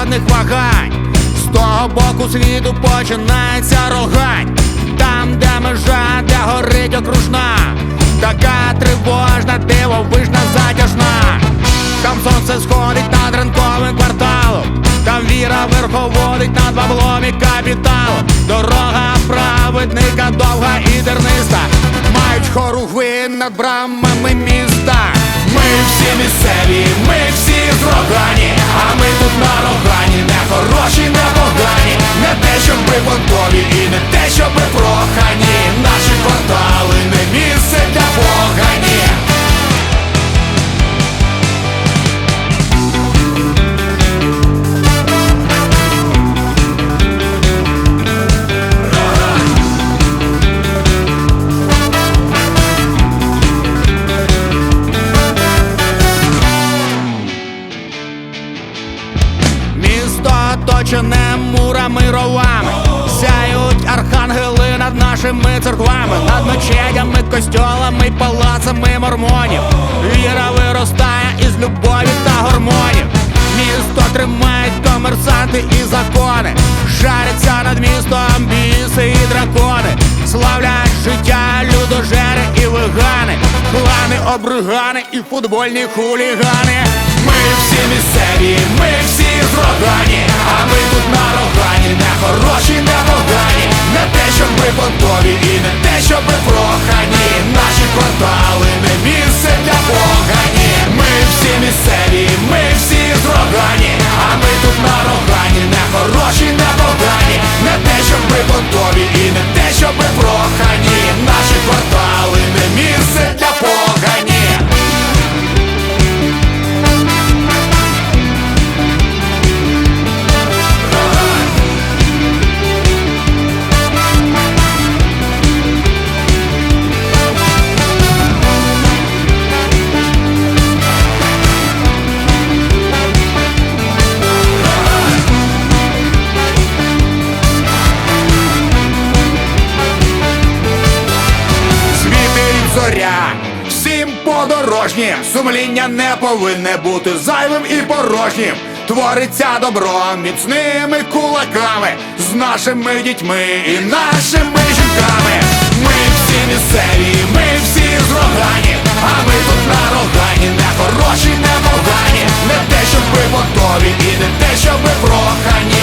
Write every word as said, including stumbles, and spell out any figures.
жодних вагань. З того боку світу починається рогань. Там, де межа, де горить окружна, така тривожна, дивовижна, затяжна. Там сонце сходить над ринковим кварталом, там віра верховодить над баблом і капіталом. Дорога праведника довга і терниста, мають хоругви над брамами міста. Ми всі місцеві, ми всі зрогані, а ми тут на рогані, не хороші, не погані, не те, щоб ми понтові і не те, щоб ми прохані. Наші квартали не місце для погані. Оточене мурами, ровами, сяють архангели над нашими церквами, над мечетями, костьолами й палацами мормонів. Віра виростає із любові та гормонів. Місто тримають комерсанти і закони, жаряться над містом біси і дракони. Славлять життя людожери і вегани, клани, обригани і футбольні хулігани. Ми всі місцеві, ми всі зрогані, а ми тут на рогані, не хороші, не погані, не те, щоб ми понтові і не те, щоб ми прохані. Наші квартали не місце для погані. Ми всі місцеві, ми всі зрогані, а ми тут на рогані, не хороші, не погані, не те, щоб ми понтові і не те, щоб ми прохані. Наші квартали не місце для погані. Всім подорожнім сумління не повинне бути зайвим і порожнім. Твориться добро міцними кулаками, з нашими дітьми і нашими жінками. Ми всі місцеві, ми всі зрогані, а ми тут на рогані, не хороші, не погані, не те, щоб ми готові і не те, щоб ми прохані.